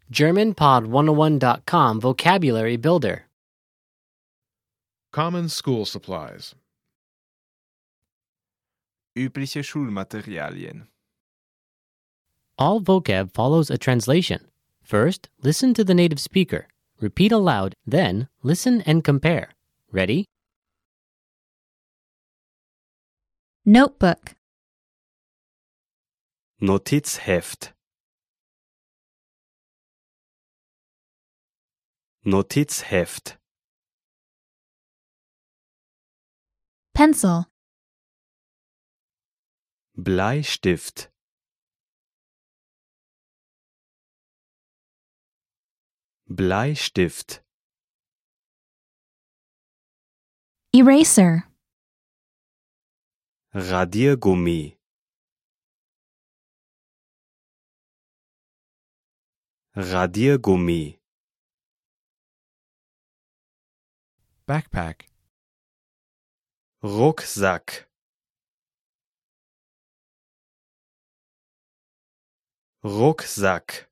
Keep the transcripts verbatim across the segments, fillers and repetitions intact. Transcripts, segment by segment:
German Pod one oh one dot com Vocabulary Builder. Common school supplies. Übliche Schulmaterialien. All vocab follows a translation. First, listen to the native speaker. Repeat aloud, then listen and compare. Ready? Notebook, Notizheft. Notizheft. pencil, Bleistift. Bleistift. eraser, Radiergummi. Radiergummi. Backpack. Rucksack. Rucksack.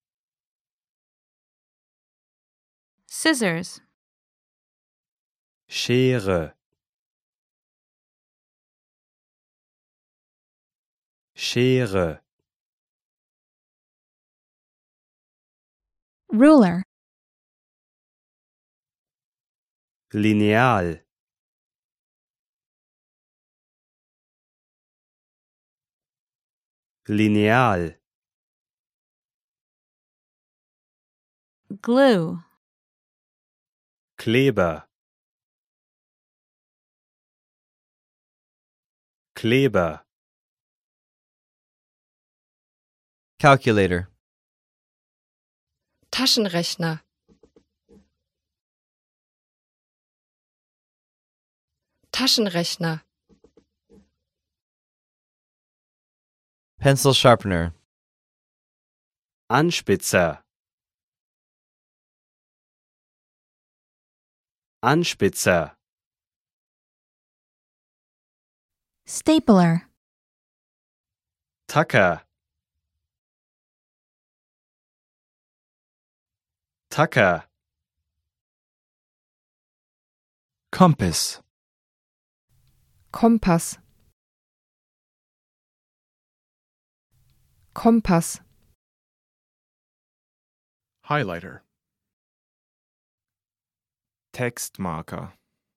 Scissors, Schere. Schere. ruler, Lineal. Lineal. glue, Kleber. Kleber. Calculator. Taschenrechner. Taschenrechner. Pencil sharpener. Anspitzer. Anspitzer. stapler, Tacker. Tacker. Compass. Kompass. Kompass. Highlighter. Textmarker.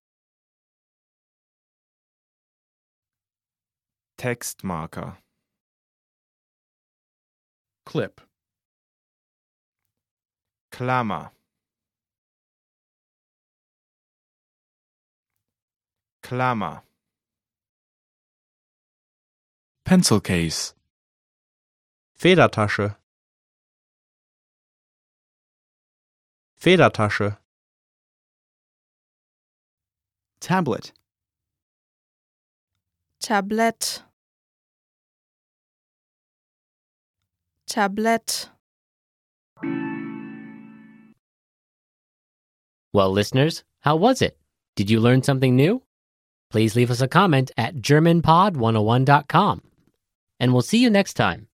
Textmarker. Clip. Klammer. Klammer. Pencil case. Federtasche. Federtasche. Tablet. Tablett. Tablett. Well, listeners, how was it? Did you learn something new? Please leave us a comment at German Pod one oh one dot com. And we'll see you next time.